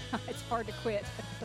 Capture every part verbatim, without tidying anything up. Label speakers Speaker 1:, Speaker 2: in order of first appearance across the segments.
Speaker 1: It's hard to quit.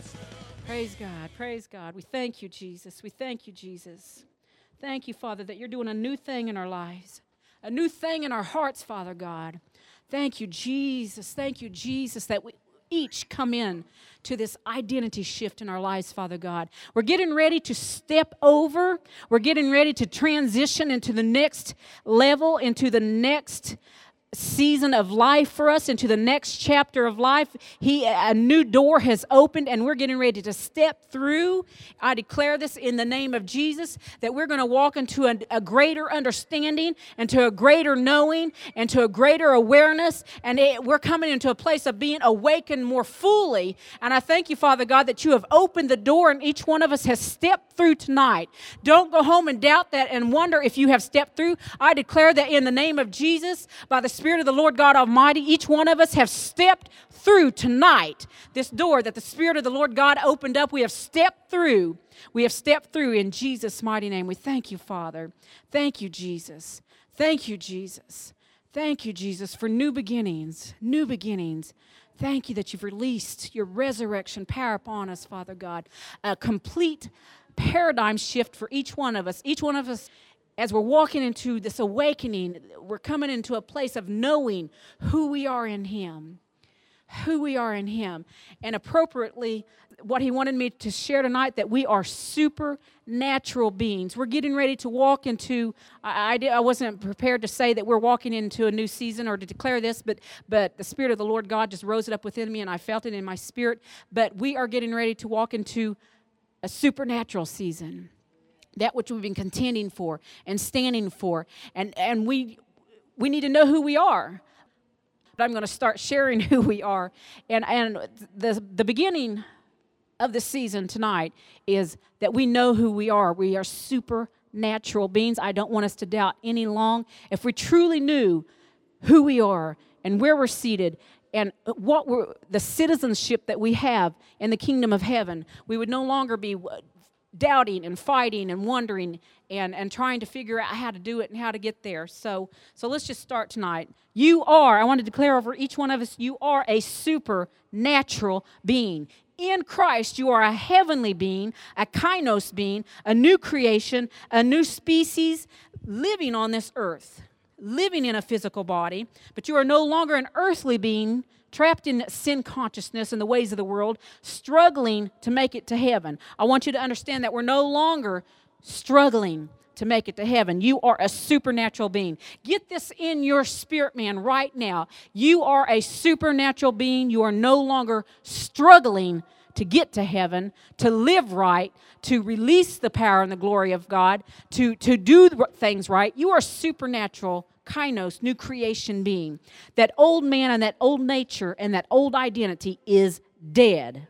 Speaker 1: Praise God. Praise God. We thank you, Jesus. We thank you, Jesus. Thank you, Father, that you're doing a new thing in our lives, a new thing in our hearts, Father God. Thank you, Jesus. Thank you, Jesus, that we each come in to this identity shift in our lives, Father God. We're getting ready to step over. We're getting ready to transition into the next level, into the next season of life for us, into the next chapter of life. He a new door has opened, and we're getting ready to step through. I declare this in the name of Jesus, that we're going to walk into a, a greater understanding, into a greater knowing, into a greater awareness, and it, we're coming into a place of being awakened more fully. And I thank you, Father God, that you have opened the door, and each one of us has stepped through tonight. Don't go home and doubt that and wonder if you have stepped through. I declare that in the name of Jesus, by the Spirit of the Lord God Almighty, each one of us have stepped through tonight. This door that the Spirit of the Lord God opened up, we have stepped through. We have stepped through in Jesus' mighty name. We thank you, Father. Thank you, Jesus. Thank you, Jesus. Thank you, Jesus, for new beginnings, new beginnings. Thank you that you've released your resurrection power upon us, Father God. A complete paradigm shift for each one of us. Each one of us, as we're walking into this awakening, we're coming into a place of knowing who we are in Him. Who we are in Him. And appropriately, what He wanted me to share tonight, that we are supernatural beings. We're getting ready to walk into, I, I, did, I wasn't prepared to say that we're walking into a new season or to declare this, but, but the Spirit of the Lord God just rose it up within me, and I felt it in my spirit. But we are getting ready to walk into a supernatural season. That which we've been contending for and standing for. And, and we we need to know who we are. But I'm going to start sharing who we are. And, and the, the beginning of the season tonight is that we know who we are. We are supernatural beings. I don't want us to doubt any long. If we truly knew who we are and where we're seated and what we're, the citizenship that we have in the kingdom of heaven, we would no longer be doubting and fighting and wondering and, and trying to figure out how to do it and how to get there. So, so let's just start tonight. You are, I want to declare over each one of us, you are a supernatural being. In Christ, you are a heavenly being, a kainos being, a new creation, a new species living on this earth, living in a physical body, but you are no longer an earthly being trapped in sin consciousness and the ways of the world, struggling to make it to heaven. I want you to understand that we're no longer struggling to make it to heaven. You are a supernatural being. Get this in your spirit, man, right now. You are a supernatural being. You are no longer struggling to get to heaven, to live right, to release the power and the glory of God, to, to do things right. You are supernatural kainos, new creation being. That old man and that old nature and that old identity is dead.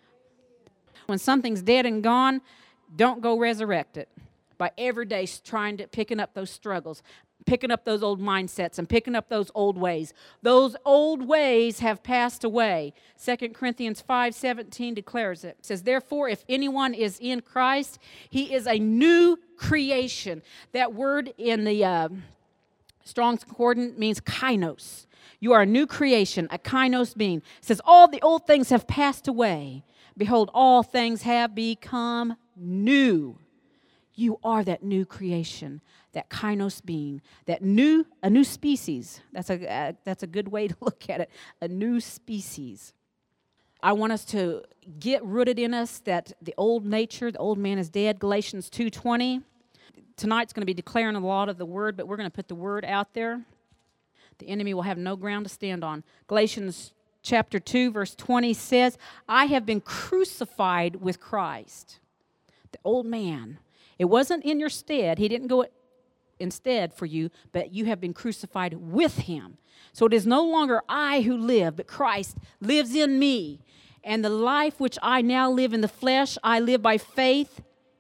Speaker 1: When something's dead and gone, don't go resurrect it by every day trying to picking up those struggles, picking up those old mindsets and picking up those old ways. Those old ways have passed away. Second Corinthians five seventeen declares it. It says, therefore, if anyone is in Christ, he is a new creation. That word in the uh, Strong's Concordance means kainos. You are a new creation, a kainos being. It says, all the old things have passed away. Behold, all things have become new. You are that new creation, that kainos being, that new, a new species. That's a, uh, that's a good way to look at it, a new species. I want us to get rooted in us that the old nature, the old man is dead, Galatians two twenty. Tonight's going to be declaring a lot of the word, but we're going to put the word out there. The enemy will have no ground to stand on. Galatians chapter two, verse twenty says, I have been crucified with Christ. The old man. It wasn't in your stead. He didn't go instead for you, but you have been crucified with him. So it is no longer I who live, but Christ lives in me. And the life which I now live in the flesh, I live by faith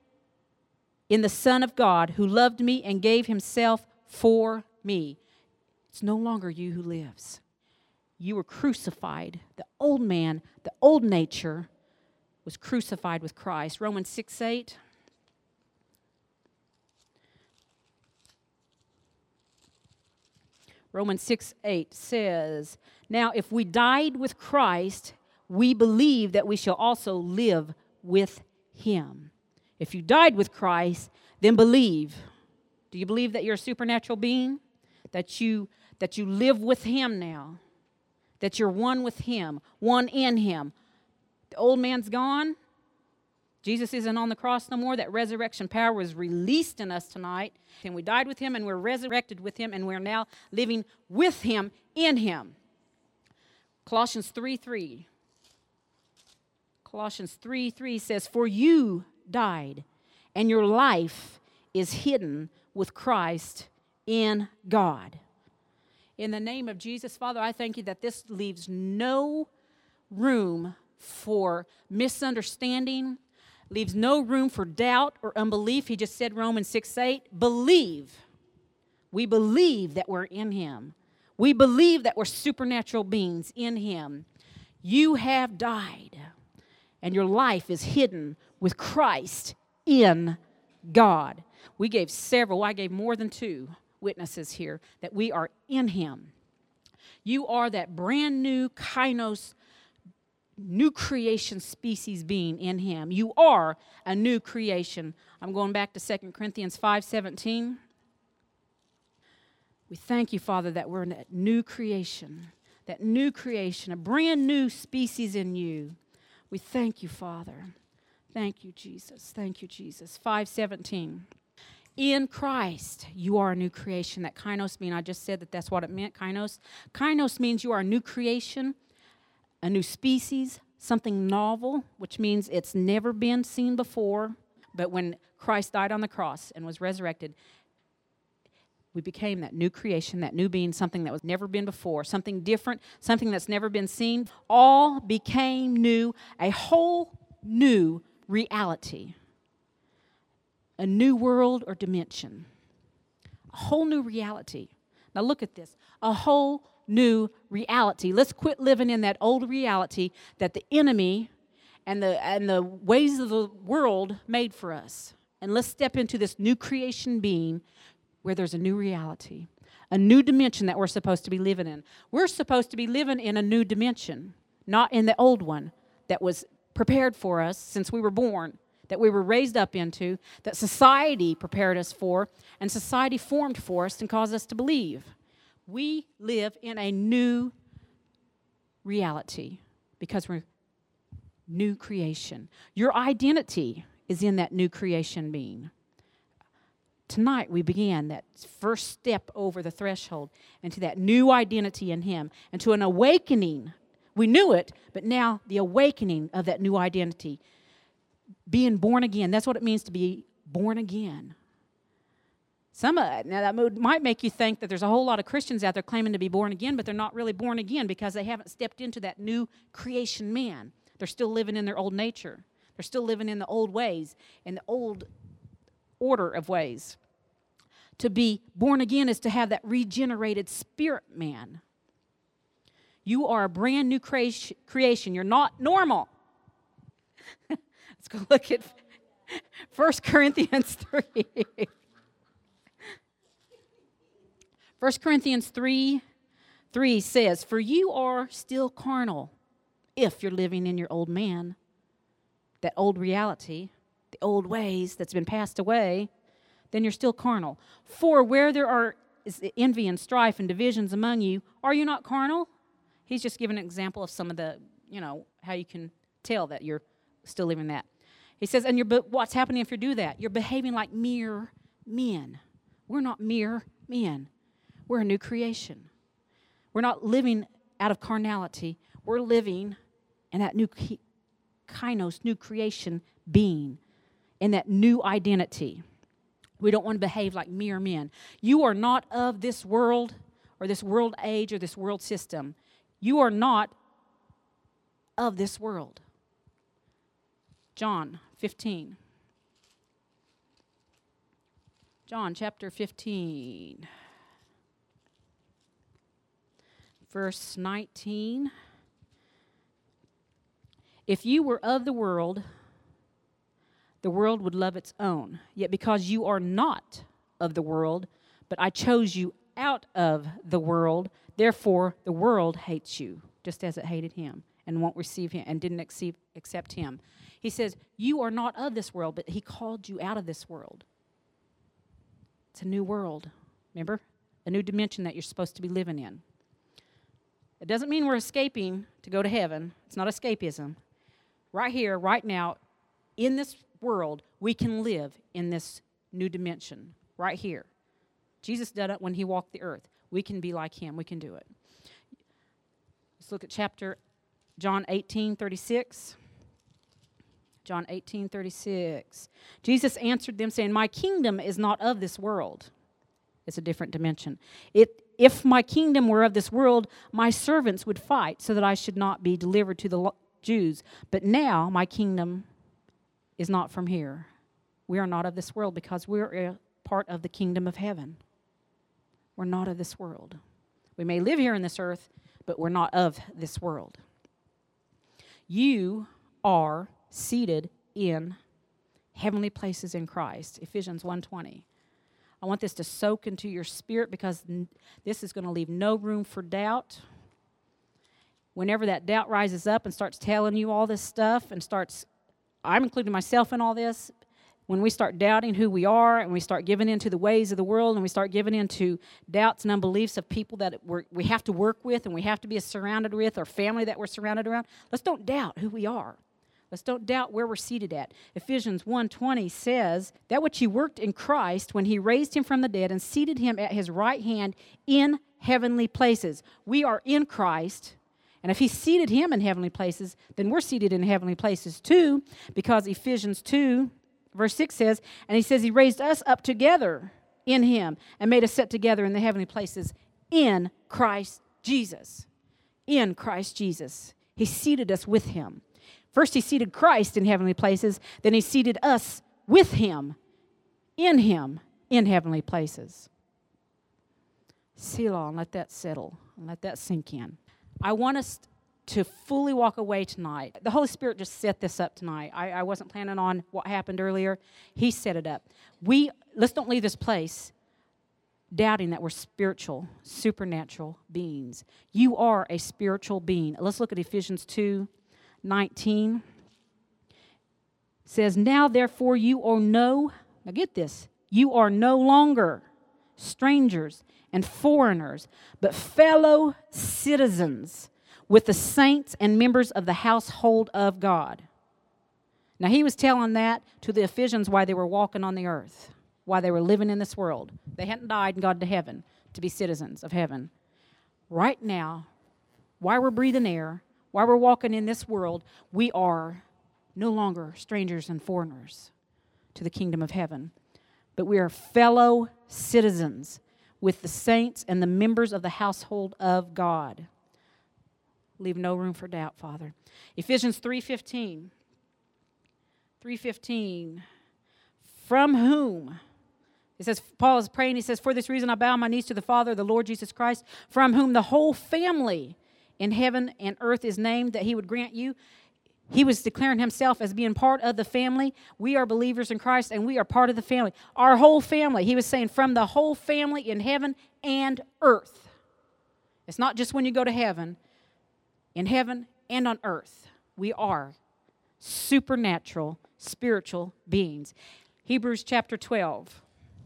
Speaker 1: in the Son of God, who loved me and gave himself for me. It's no longer you who lives. You were crucified. The old man, the old nature, was crucified with Christ. Romans six eight. Romans six eight says, now if we died with Christ, we believe that we shall also live with him. If you died with Christ, then believe. Do you believe that you're a supernatural being? That you, that you live with him now? That you're one with him, one in him? The old man's gone. Jesus isn't on the cross no more. That resurrection power was released in us tonight. And we died with him, and we're resurrected with him, and we're now living with him, in him. Colossians three three. Colossians three three says, "For you died, and your life is hidden with Christ in God." In the name of Jesus, Father, I thank you that this leaves no room for misunderstanding, leaves no room for doubt or unbelief. He just said, Romans six eight, believe. We believe that we're in him. We believe that we're supernatural beings in him. You have died, and your life is hidden with Christ in God. We gave several, I gave more than two witnesses here that we are in him. You are that brand new kainos, new creation species being in him. You are a new creation. I'm going back to Second Corinthians five seventeen. We thank you, Father, that we're in that new creation, that new creation, a brand new species in you. We thank you, Father. Thank you, Jesus. Thank you, Jesus. five seventeen. In Christ, you are a new creation. That kainos mean, I just said that that's what it meant, kainos. Kainos means you are a new creation, a new species, something novel, which means it's never been seen before. But when Christ died on the cross and was resurrected, we became that new creation, that new being, something that was never been before, something different, something that's never been seen. All became new, a whole new reality. A new world or dimension. A whole new reality. Now look at this. A whole new reality. Let's quit living in that old reality that the enemy and the and the ways of the world made for us. And let's step into this new creation being where there's a new reality, a new dimension that we're supposed to be living in. We're supposed to be living in a new dimension, not in the old one that was prepared for us since we were born, that we were raised up into, that society prepared us for, and society formed for us and caused us to believe. We live in a new reality because we're new creation. Your identity is in that new creation being. Tonight we began that first step over the threshold into that new identity in him, into an awakening. We knew it, but now the awakening of that new identity. Being born again, that's what it means to be born again. Some uh, now that might make you think that there's a whole lot of Christians out there claiming to be born again, but they're not really born again because they haven't stepped into that new creation man. They're still living in their old nature. They're still living in the old ways, in the old order of ways. To be born again is to have that regenerated spirit man. You are a brand new creation. You're not normal. Let's go look at First Corinthians three. First Corinthians three, three says, "For you are still carnal if you're living in your old man," that old reality, the old ways that's been passed away, then you're still carnal. "For where there are is envy and strife and divisions among you, are you not carnal?" He's just giving an example of some of the, you know, how you can tell that you're still living that. He says, and you're, what's happening if you do that? You're behaving like mere men. We're not mere men. We're a new creation. We're not living out of carnality. We're living in that new kainos, new creation being, in that new identity. We don't want to behave like mere men. You are not of this world or this world age or this world system. You are not of this world. John fifteen. John chapter fifteen. Verse nineteen. "If you were of the world, the world would love its own. Yet because you are not of the world, but I chose you out of the world, therefore the world hates you, just as it hated him." and won't receive him and didn't accept, accept him. He says, you are not of this world, but he called you out of this world. It's a new world, remember? A new dimension that you're supposed to be living in. It doesn't mean we're escaping to go to heaven. It's not escapism. Right here, right now, in this world, we can live in this new dimension, right here. Jesus did it when he walked the earth. We can be like him. We can do it. Let's look at chapter John eighteen thirty-six. John eighteen thirty-six. Jesus answered them, saying, my kingdom is not of this world. It's a different dimension. It, if my kingdom were of this world, my servants would fight so that I should not be delivered to the Jews. But now my kingdom is not from here. We are not of this world because we're a part of the kingdom of heaven. We're not of this world. We may live here in this earth, but we're not of this world. You are seated in heavenly places in Christ. Ephesians one twenty. I want this to soak into your spirit because this is going to leave no room for doubt. Whenever that doubt rises up and starts telling you all this stuff and starts, I'm including myself in all this, when we start doubting who we are and we start giving into the ways of the world and we start giving into doubts and unbeliefs of people that we're, we have to work with and we have to be surrounded with or family that we're surrounded around, let's don't doubt who we are. Let's don't doubt where we're seated at. Ephesians one twenty says, that which he worked in Christ when he raised him from the dead and seated him at his right hand in heavenly places. We are in Christ, and if he seated him in heavenly places, then we're seated in heavenly places too, because Ephesians two verse six says, and he says he raised us up together in him and made us sit together in the heavenly places in Christ Jesus. In Christ Jesus. He seated us with him. First he seated Christ in heavenly places, then he seated us with him, in him, in heavenly places. Selah, and let that settle, and let that sink in. I want us to fully walk away tonight. The Holy Spirit just set this up tonight. I, I wasn't planning on what happened earlier. He set it up. We let's don't leave this place doubting that we're spiritual, supernatural beings. You are a spiritual being. Let's look at Ephesians two nineteen. It says, now therefore you are no, now get this, you are no longer strangers and foreigners, but fellow citizens with the saints and members of the household of God. Now, he was telling that to the Ephesians while they were walking on the earth, while they were living in this world. They hadn't died and gone to heaven to be citizens of heaven. Right now, while we're breathing air, while we're walking in this world, we are no longer strangers and foreigners to the kingdom of heaven, but we are fellow citizens with the saints and the members of the household of God. Leave no room for doubt, Father. Ephesians three fifteen. three fifteen. From whom? It says, Paul is praying, he says, for this reason I bow my knees to the Father, the Lord Jesus Christ, from whom the whole family in heaven and earth is named, that he would grant you. He was declaring himself as being part of the family. We are believers in Christ, and we are part of the family. Our whole family. He was saying from the whole family in heaven and earth. It's not just when you go to heaven. In heaven and on earth, we are supernatural, spiritual beings. Hebrews chapter twelve.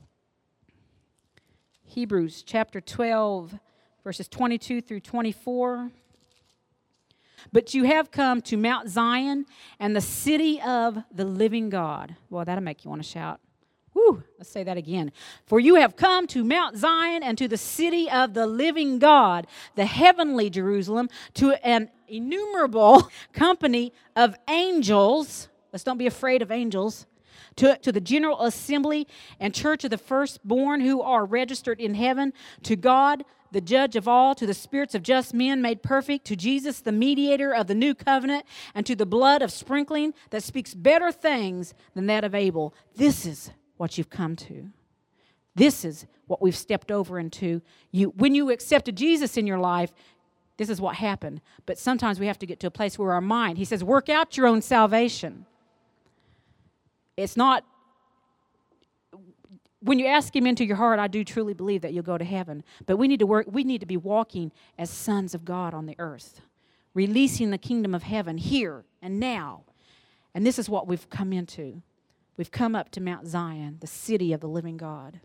Speaker 1: Hebrews chapter twelve, verses twenty-two through twenty-four. But you have come to Mount Zion and the city of the living God. Well, that'll make you want to shout. Woo, let's say that again. For you have come to Mount Zion and to the city of the living God, the heavenly Jerusalem, to an innumerable company of angels. Let's don't be afraid of angels. To, to the general assembly and church of the firstborn who are registered in heaven, to God, the judge of all, to the spirits of just men made perfect, to Jesus, the mediator of the new covenant, and to the blood of sprinkling that speaks better things than that of Abel. This is what you've come to. This is what we've stepped over into. You, when you accepted Jesus in your life, this is what happened. But sometimes we have to get to a place where our mind, he says, work out your own salvation. It's not, when you ask him into your heart, I do truly believe that you'll go to heaven. But we need to work, we need to be walking as sons of God on the earth. releasing the kingdom of heaven here and now. And this is what we've come into. We've come up to Mount Zion, the city of the living God,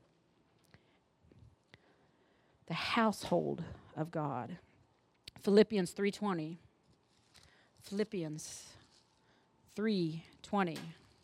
Speaker 1: the household of God. Philippians three twenty. Philippians three twenty.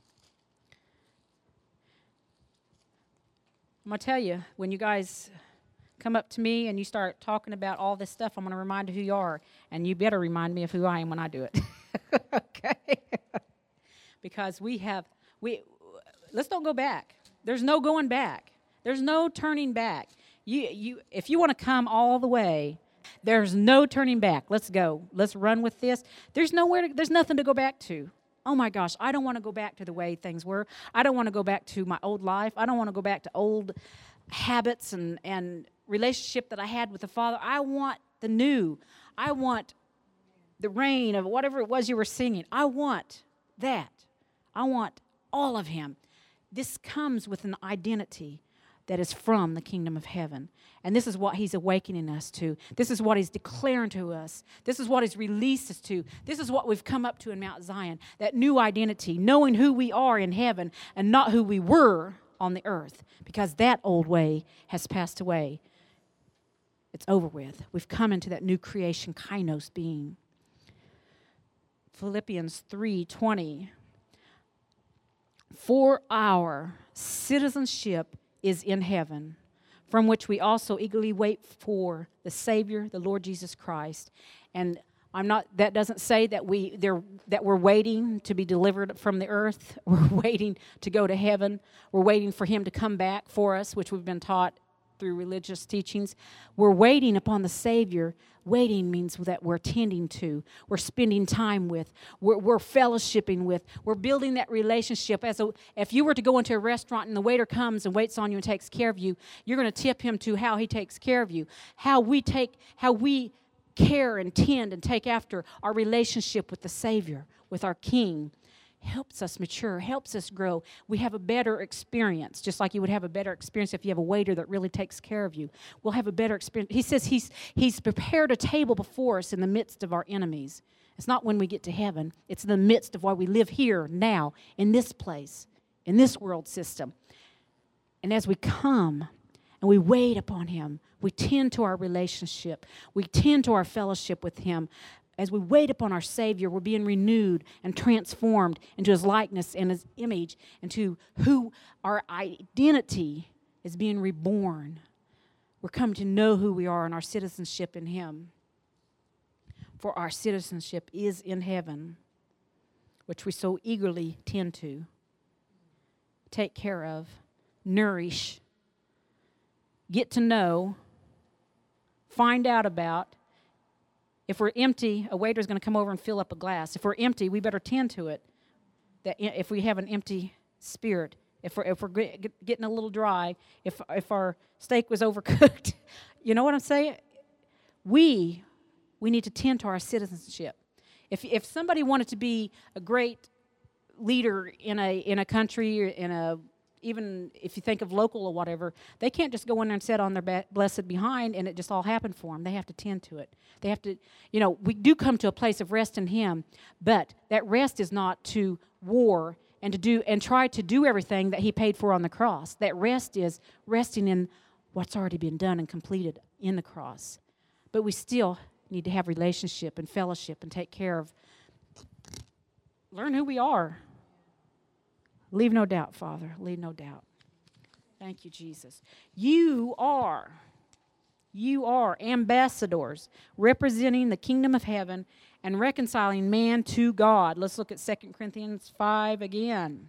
Speaker 1: I'm going to tell you, when you guys come up to me and you start talking about all this stuff, I'm going to remind you who you are. And you better remind me of who I am when I do it. Okay? Because we have, we let's don't go back. There's no going back. There's no turning back. You, you, if you want to come all the way, there's no turning back. Let's go. Let's run with this. There's nowhere. To, there's nothing to go back to. Oh my gosh, I don't want to go back to the way things were. I don't want to go back to my old life. I don't want to go back to old habits and, and relationship that I had with the Father. I want the new. I want the reign of whatever it was you were singing. I want that. I want all of Him. This comes with an identity that is from the kingdom of heaven. And this is what He's awakening us to. This is what He's declaring to us. This is what He's released us to. This is what we've come up to in Mount Zion, that new identity, knowing who we are in heaven and not who we were on the earth, because that old way has passed away. It's over with. We've come into that new creation, kainos being. Philippians three twenty. For our citizenship is in heaven, from which we also eagerly wait for the Savior, the Lord Jesus Christ. And I'm not. That doesn't say that we there that we're waiting to be delivered from the earth. We're waiting to go to heaven. We're waiting for Him to come back for us, which we've been taught through religious teachings. We're waiting upon the Savior. Waiting means that we're tending to, we're spending time with, we're, we're fellowshipping with, we're building that relationship. As a, if you were to go into a restaurant and the waiter comes and waits on you and takes care of you, you're going to tip him to how he takes care of you, how we take, how we care and tend and take after our relationship with the Savior, with our King. Helps us mature, helps us grow. We have a better experience, just like you would have a better experience if you have a waiter that really takes care of you. We'll have a better experience. He says he's, he's prepared a table before us in the midst of our enemies. It's not when we get to heaven. It's in the midst of why we live here, now, in this place, in this world system. And as we come and we wait upon Him, we tend to our relationship. We tend to our fellowship with Him. As we wait upon our Savior, we're being renewed and transformed into His likeness and His image, into who our identity is being reborn. We're coming to know who we are and our citizenship in Him. For our citizenship is in heaven, which we so eagerly tend to take care of, nourish, get to know, find out about. If we're empty, a waiter's going to come over and fill up a glass. If we're empty, we better tend to it. That if we have an empty spirit, if we're if we're getting a little dry, if if our steak was overcooked, you know what I'm saying? We we need to tend to our citizenship. If if somebody wanted to be a great leader in a in a country or in a even if you think of local or whatever, they can't just go in there and sit on their ba- blessed behind and it just all happen for them. They have to tend to it. They have to, you know, we do come to a place of rest in Him, but that rest is not to war and to do and try to do everything that He paid for on the cross. That rest is resting in what's already been done and completed in the cross. But we still need to have relationship and fellowship and take care of, learn who we are. Leave no doubt, Father. Leave no doubt. Thank you, Jesus. You are, you are ambassadors representing the kingdom of heaven and reconciling man to God. Let's look at Second Corinthians five again.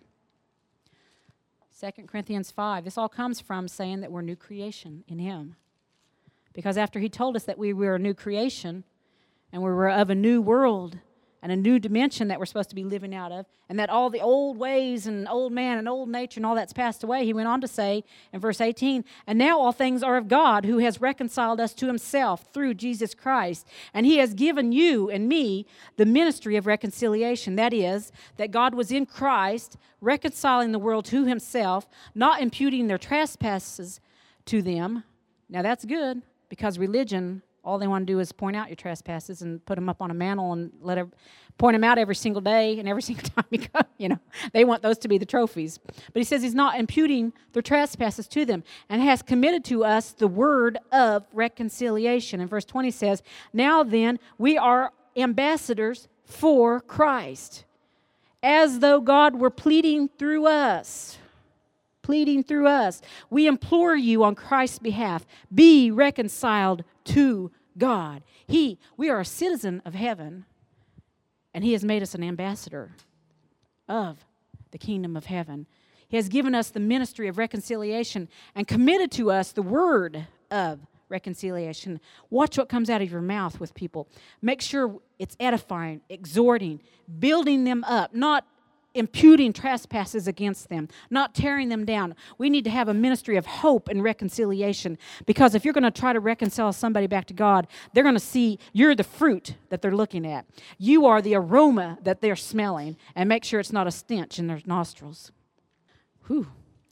Speaker 1: Second Corinthians five. This all comes from saying that we're new creation in Him. Because after He told us that we were a new creation and we were of a new world, and a new dimension that we're supposed to be living out of, and that all the old ways and old man and old nature and all that's passed away, He went on to say in verse eighteen, and now all things are of God, who has reconciled us to Himself through Jesus Christ, and He has given you and me the ministry of reconciliation. That is, that God was in Christ, reconciling the world to Himself, not imputing their trespasses to them. Now that's good, because religion All they want to do is point out your trespasses and put them up on a mantle and let it, point them out every single day and every single time you come. You know, they want those to be the trophies. But he says he's not imputing their trespasses to them and has committed to us the word of reconciliation. And verse twenty says, now then, we are ambassadors for Christ, as though God were pleading through us. Pleading through us. We implore you on Christ's behalf, be reconciled to God. He, we are a citizen of heaven, and He has made us an ambassador of the kingdom of heaven. He has given us the ministry of reconciliation and committed to us the word of reconciliation. Watch what comes out of your mouth with people. Make sure it's edifying, exhorting, building them up, not imputing trespasses against them, not tearing them down. We need to have a ministry of hope and reconciliation, because if you're going to try to reconcile somebody back to God, they're going to see you're the fruit that they're looking at. You are the aroma that they're smelling, and make sure it's not a stench in their nostrils. Whew.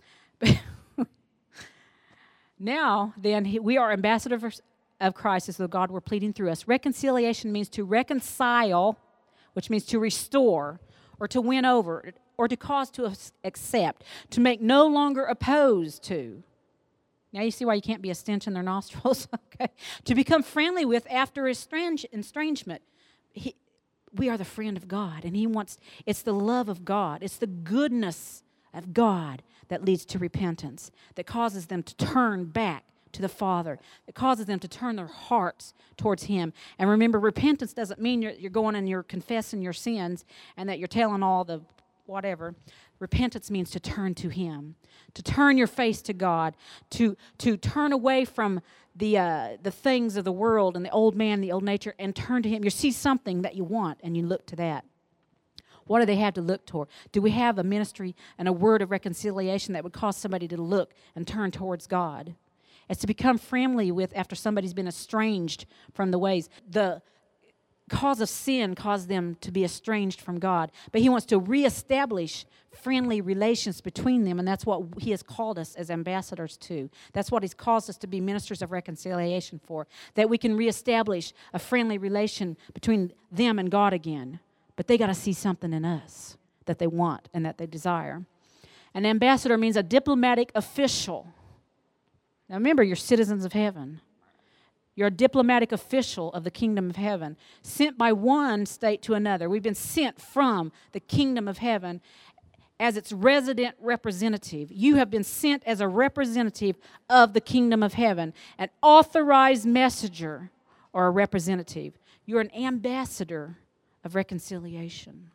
Speaker 1: Now, then, we are ambassadors of Christ as though God were pleading through us. Reconciliation means to reconcile, which means to restore, or to win over, or to cause to accept, to make no longer opposed to. Now you see why you can't be a stench in their nostrils, okay? To become friendly with after estrange, estrangement. He, we are the friend of God, and He wants, it's the love of God, it's the goodness of God that leads to repentance, that causes them to turn back to the Father, that causes them to turn their hearts towards Him. And remember, repentance doesn't mean you're, you're going and you're confessing your sins and that you're telling all the whatever. Repentance means to turn to Him, to turn your face to God, to, to turn away from the, uh, the things of the world and the old man, the old nature, and turn to Him. You see something that you want, and you look to that. What do they have to look toward? Do we have a ministry and a word of reconciliation that would cause somebody to look and turn towards God? It's to become friendly with after somebody's been estranged from the ways. The cause of sin caused them to be estranged from God. But He wants to reestablish friendly relations between them, and that's what He has called us as ambassadors to. That's what He's caused us to be ministers of reconciliation for, that we can reestablish a friendly relation between them and God again. But they got to see something in us that they want and that they desire. An ambassador means a diplomatic official. Now remember, you're citizens of heaven. You're a diplomatic official of the kingdom of heaven, sent by one state to another. We've been sent from the kingdom of heaven as its resident representative. You have been sent as a representative of the kingdom of heaven, an authorized messenger or a representative. You're an ambassador of reconciliation.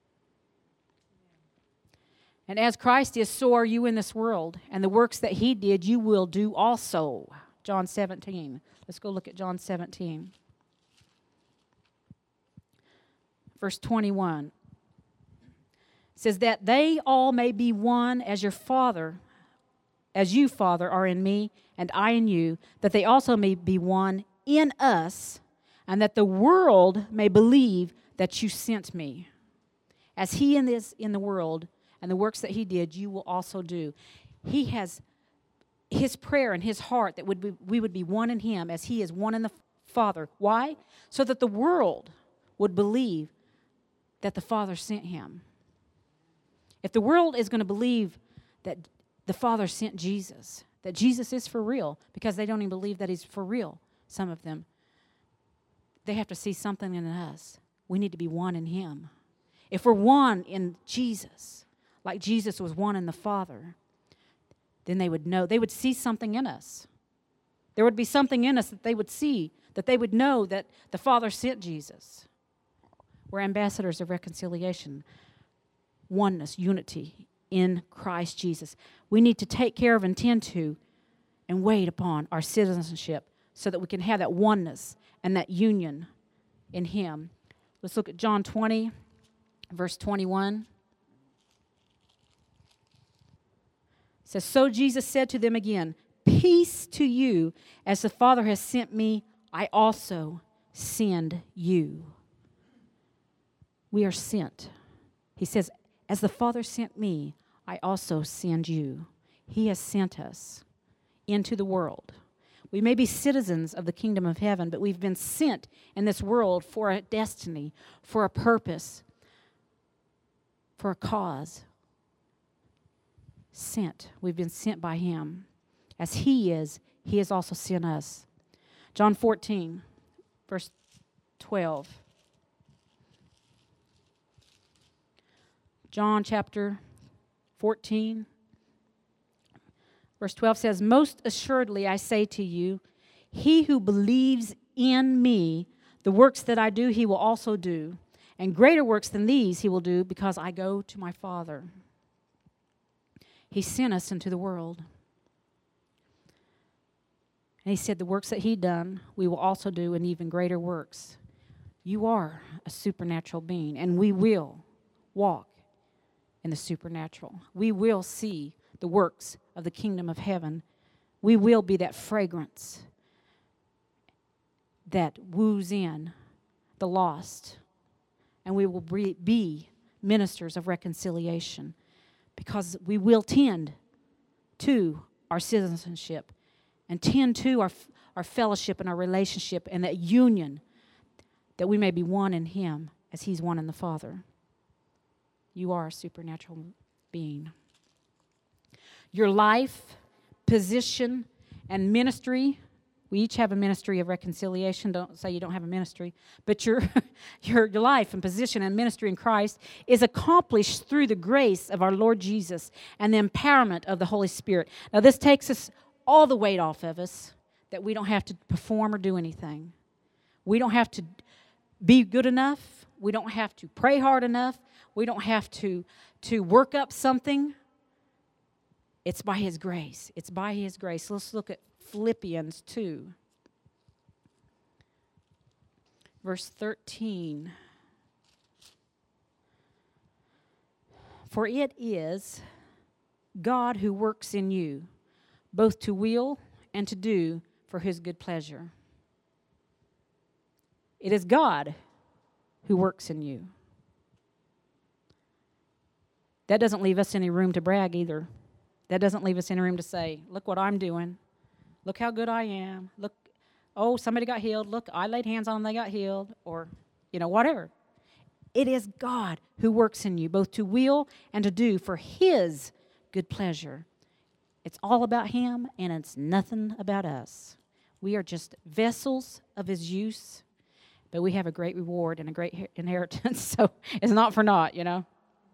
Speaker 1: And as Christ is, so are you in this world. And the works that He did, you will do also. John seventeen. Let's go look at John seventeen. Verse twenty-one. It says, that they all may be one as your Father, as you, Father, are in me, and I in you, that they also may be one in us, and that the world may believe that you sent me. As He is in the world, and the works that He did, you will also do. He has His prayer and His heart that would be, we would be one in Him as He is one in the Father. Why? So that the world would believe that the Father sent Him. If the world is going to believe that the Father sent Jesus, that Jesus is for real, because they don't even believe that He's for real, some of them, they have to see something in us. We need to be one in Him. If we're one in Jesus, like Jesus was one in the Father, then they would know, they would see something in us. There would be something in us that they would see, that they would know that the Father sent Jesus. We're ambassadors of reconciliation, oneness, unity in Christ Jesus. We need to take care of and tend to and wait upon our citizenship so that we can have that oneness and that union in Him. Let's look at John twenty, verse twenty-one. It says, so Jesus said to them again, peace to you, as the Father has sent me, I also send you. We are sent. He says, as the Father sent me, I also send you. He has sent us into the world. We may be citizens of the kingdom of heaven, but we've been sent in this world for a destiny, for a purpose, for a cause. Sent. We've been sent by Him. As He is, He has also sent us. John fourteen, verse twelve. John chapter fourteen, verse twelve says, "Most assuredly I say to you, he who believes in me, the works that I do he will also do, and greater works than these he will do, because I go to my Father." He sent us into the world. And He said the works that He done, we will also do, and even greater works. You are a supernatural being, and we will walk in the supernatural. We will see the works of the kingdom of heaven. We will be that fragrance that woos in the lost. And we will be ministers of reconciliation, because we will tend to our citizenship and tend to our, our fellowship and our relationship and that union, that we may be one in Him as He's one in the Father. You are a supernatural being. Your life, position, and ministry, we each have a ministry of reconciliation. Don't say you don't have a ministry. But your, your, your life and position and ministry in Christ is accomplished through the grace of our Lord Jesus and the empowerment of the Holy Spirit. Now, this takes us all the weight off of us, that we don't have to perform or do anything. We don't have to be good enough. We don't have to pray hard enough. We don't have to, to work up something. It's by His grace. It's by His grace. Let's look at Philippians two, verse thirteen. "For it is God who works in you, both to will and to do for His good pleasure." It is God who works in you. That doesn't leave us any room to brag either. That doesn't leave us any room to say, look what I'm doing. Look how good I am. Look, oh, somebody got healed. Look, I laid hands on them, they got healed. Or, you know, whatever. It is God who works in you, both to will and to do for His good pleasure. It's all about Him, and it's nothing about us. We are just vessels of His use, but we have a great reward and a great inheritance, so it's not for naught, you know.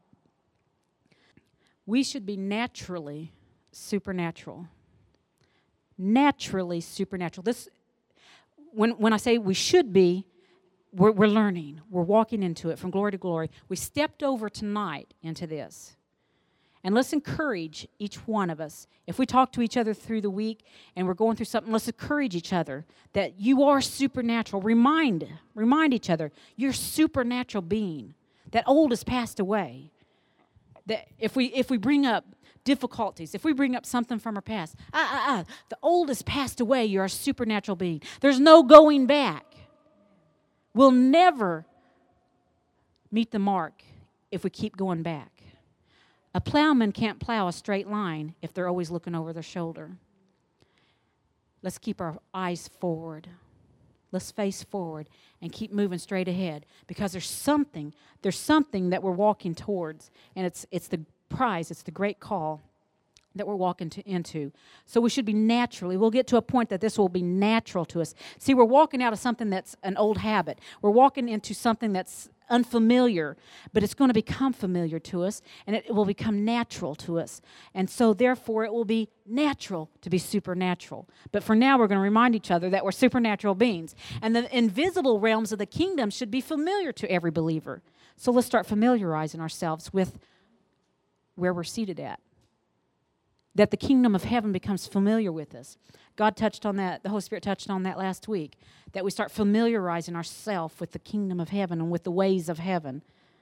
Speaker 1: We should be naturally supernatural. Naturally supernatural. This, when when I say we should be, we're, we're learning. We're walking into it from glory to glory. We stepped over tonight into this. And let's encourage each one of us. If we talk to each other through the week and we're going through something, let's encourage each other that you are supernatural. Remind, remind each other, you're a supernatural being. That old has passed away. That if we if we bring up difficulties, if we bring up something from our past, ah, ah, ah, the old has passed away, you're a supernatural being. There's no going back. We'll never meet the mark if we keep going back. A plowman can't plow a straight line if they're always looking over their shoulder. Let's keep our eyes forward. Let's face forward and keep moving straight ahead, because there's something, there's something that we're walking towards, and it's it's the prize, it's the great call that we're walking to, into. So we should be naturally, we'll get to a point that this will be natural to us. See, we're walking out of something that's an old habit. We're walking into something that's unfamiliar, but it's going to become familiar to us, and it, it will become natural to us. And so, therefore, it will be natural to be supernatural. But for now, we're going to remind each other that we're supernatural beings. And the invisible realms of the kingdom should be familiar to every believer. So let's start familiarizing ourselves with where we're seated at. That the kingdom of heaven becomes familiar with us. God touched on that, the Holy Spirit touched on that last week, that we start familiarizing ourselves with the kingdom of heaven and with the ways of heaven.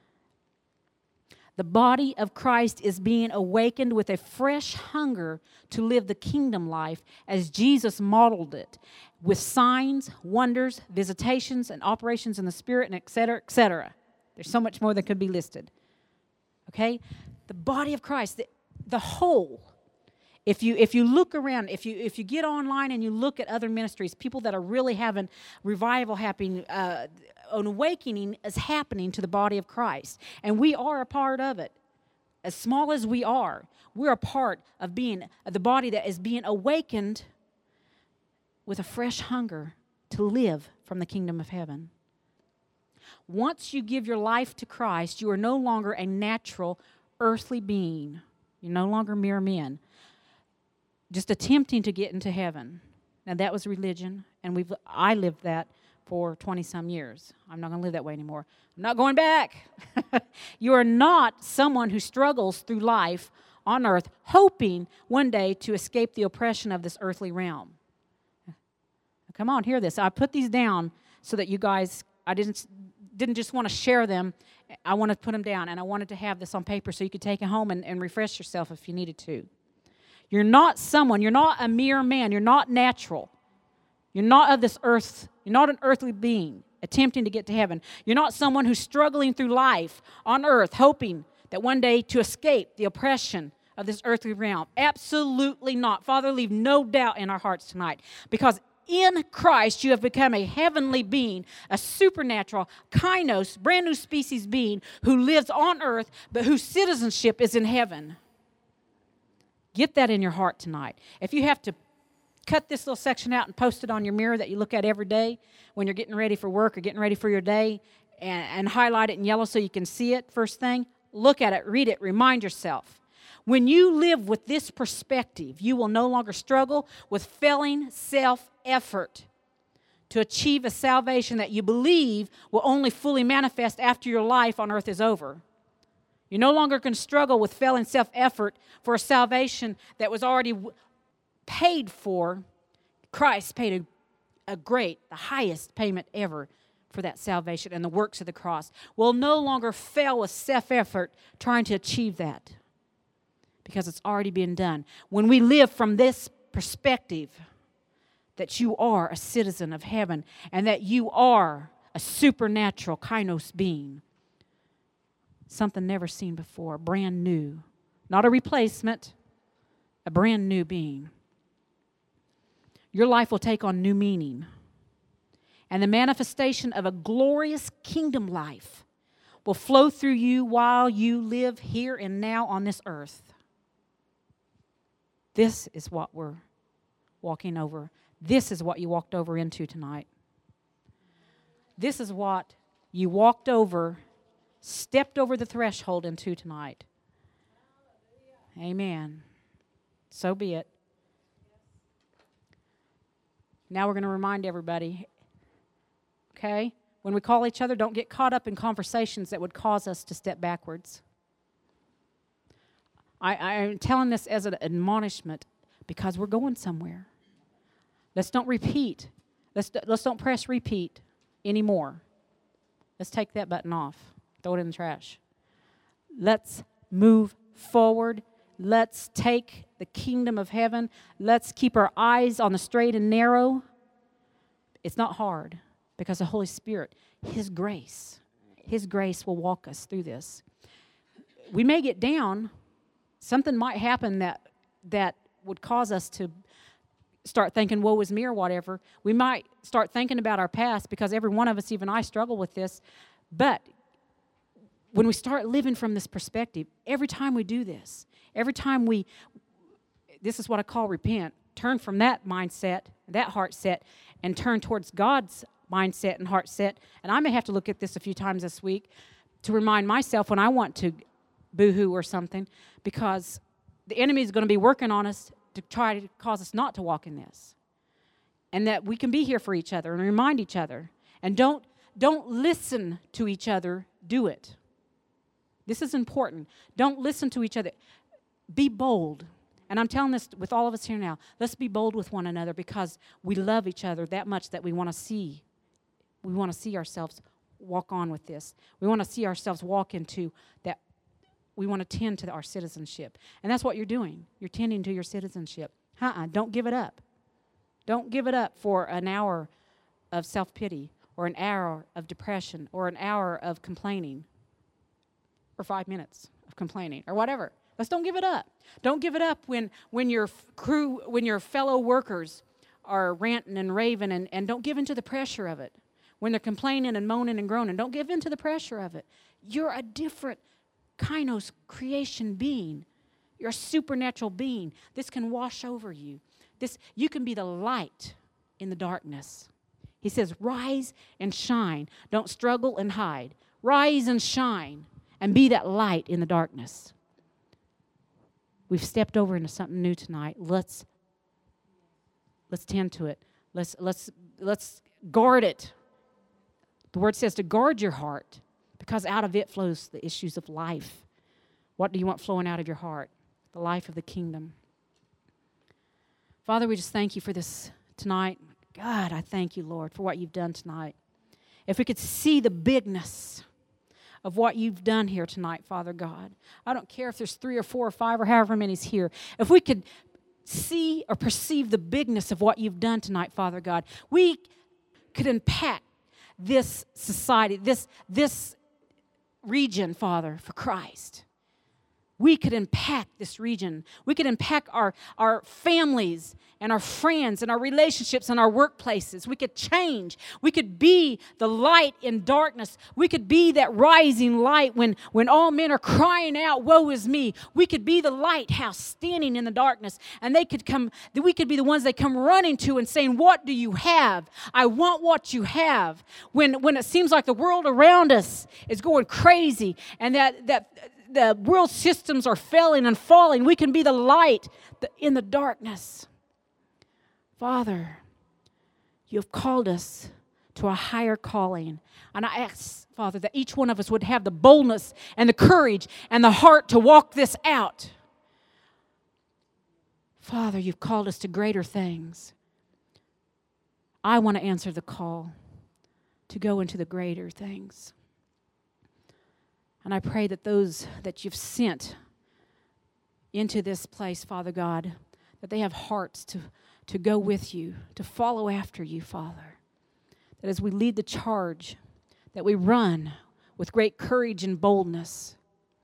Speaker 1: The body of Christ is being awakened with a fresh hunger to live the kingdom life as Jesus modeled it, with signs, wonders, visitations, and operations in the Spirit, and et cetera, et cetera. There's so much more that could be listed. Okay? The body of Christ, the, the whole, If you if you look around, if you if you get online and you look at other ministries, people that are really having revival happening, uh, an awakening is happening to the body of Christ, and we are a part of it. As small as we are, we're a part of being of the body that is being awakened with a fresh hunger to live from the kingdom of heaven. Once you give your life to Christ, you are no longer a natural earthly being. You're no longer mere men, just attempting to get into heaven. Now that was religion, and we've I lived that for twenty-some years. I'm not going to live that way anymore. I'm not going back. You are not someone who struggles through life on earth, hoping one day to escape the oppression of this earthly realm. Come on, hear this. I put these down so that you guys, I didn't didn't just want to share them. I want to put them down, and I wanted to have this on paper so you could take it home and, and refresh yourself if you needed to. You're not someone, you're not a mere man, you're not natural. You're not of this earth, you're not an earthly being attempting to get to heaven. You're not someone who's struggling through life on earth, hoping that one day to escape the oppression of this earthly realm. Absolutely not. Father, leave no doubt in our hearts tonight, because in Christ, you have become a heavenly being, a supernatural, kainos, brand new species being who lives on earth, but whose citizenship is in heaven. Get that in your heart tonight. If you have to cut this little section out and post it on your mirror that you look at every day when you're getting ready for work or getting ready for your day, and, and highlight it in yellow so you can see it first thing, look at it, read it, remind yourself. When you live with this perspective, you will no longer struggle with failing self-effort to achieve a salvation that you believe will only fully manifest after your life on earth is over. You're no longer going to struggle with failing self-effort for a salvation that was already paid for. Christ paid a, a great, the highest payment ever for that salvation, and the works of the cross will no longer fail with self-effort trying to achieve that, because it's already been done. When we live from this perspective, that you are a citizen of heaven and that you are a supernatural kainos being, something never seen before, brand new, not a replacement, a brand new being. Your life will take on new meaning, and the manifestation of a glorious kingdom life will flow through you while you live here and now on this earth. This is what we're walking over. This is what you walked over into tonight. This is what you walked over, stepped over the threshold into tonight. Amen. So be it. Now we're going to remind everybody, okay? When we call each other, don't get caught up in conversations that would cause us to step backwards. I, I'm telling this as an admonishment because we're going somewhere. Let's don't repeat. Let's, let's don't press repeat anymore. Let's take that button off. Throw it in the trash. Let's move forward. Let's take the kingdom of heaven. Let's keep our eyes on the straight and narrow. It's not hard because the Holy Spirit, His grace, His grace will walk us through this. We may get down. Something might happen that that would cause us to start thinking, woe is me or whatever. We might start thinking about our past because every one of us, even I, struggle with this. But when we start living from this perspective, every time we do this, every time we, this is what I call repent, turn from that mindset, that heart set, and turn towards God's mindset and heart set. And I may have to look at this a few times this week to remind myself when I want to boo-hoo or something, because the enemy is going to be working on us to try to cause us not to walk in this. And that we can be here for each other and remind each other. And don't, don't listen to each other, do it. This is important. Don't listen to each other. Be bold. And I'm telling this with all of us here now. Let's be bold with one another because we love each other that much that we want to see. We want to see ourselves walk on with this. We want to see ourselves walk into that. We want to tend to our citizenship. And that's what you're doing. You're tending to your citizenship. Uh-uh, don't give it up. Don't give it up for an hour of self-pity or an hour of depression or an hour of complaining or five minutes of complaining or whatever. Let's don't give it up. Don't give it up when, when your crew, when your fellow workers are ranting and raving, and, and don't give in to the pressure of it. When they're complaining and moaning and groaning, don't give in to the pressure of it. You're a different kainos creation being. You're a supernatural being. This can wash over you. This, you can be the light in the darkness. He says, rise and shine. Don't struggle and hide. Rise and shine and be that light in the darkness. We've stepped over into something new tonight. Let's let's tend to it. Let's let's let's guard it. The word says to guard your heart, because out of it flows the issues of life. What do you want flowing out of your heart? The life of the kingdom. Father, we just thank you for this tonight. God, I thank you, Lord, for what you've done tonight. If we could see the bigness of what you've done here tonight, Father God. I don't care if there's three or four or five or however many's here. If we could see or perceive the bigness of what you've done tonight, Father God, we could impact this society, this, this region, Father, for Christ. We could impact this region. We could impact our, our families and our friends and our relationships and our workplaces. We could change. We could be the light in darkness. We could be that rising light when, when all men are crying out, woe is me. We could be the lighthouse standing in the darkness, and they could come, we could be the ones they come running to and saying, what do you have? I want what you have. When, when it seems like the world around us is going crazy and that, that the world systems are failing and falling, we can be the light in the darkness. Father, you have called us to a higher calling. And I ask, Father, that each one of us would have the boldness and the courage and the heart to walk this out. Father, you've called us to greater things. I want to answer the call to go into the greater things. And I pray that those that you've sent into this place, Father God, that they have hearts to, to go with you, to follow after you, Father. That as we lead the charge, that we run with great courage and boldness,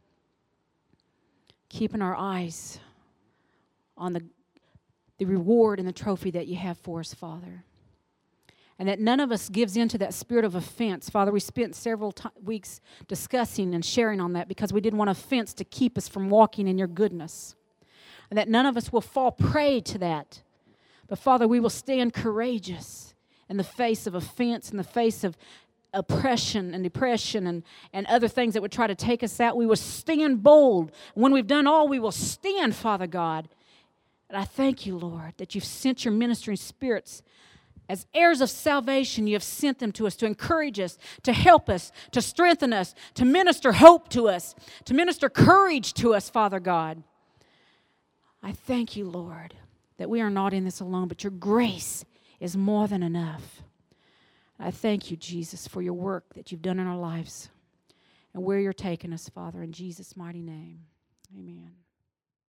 Speaker 1: keeping our eyes on the, the reward and the trophy that you have for us, Father. And that none of us gives in to that spirit of offense. Father, we spent several t- weeks discussing and sharing on that because we didn't want offense to keep us from walking in your goodness. And that none of us will fall prey to that. But Father, we will stand courageous in the face of offense, in the face of oppression and depression and, and other things that would try to take us out. We will stand bold. When we've done all, we will stand, Father God. And I thank you, Lord, that you've sent your ministering spirits as heirs of salvation. You have sent them to us to encourage us, to help us, to strengthen us, to minister hope to us, to minister courage to us, Father God. I thank you, Lord, that we are not in this alone, but your grace is more than enough. I thank you, Jesus, for your work that you've done in our lives and where you're taking us, Father, in Jesus' mighty name. Amen.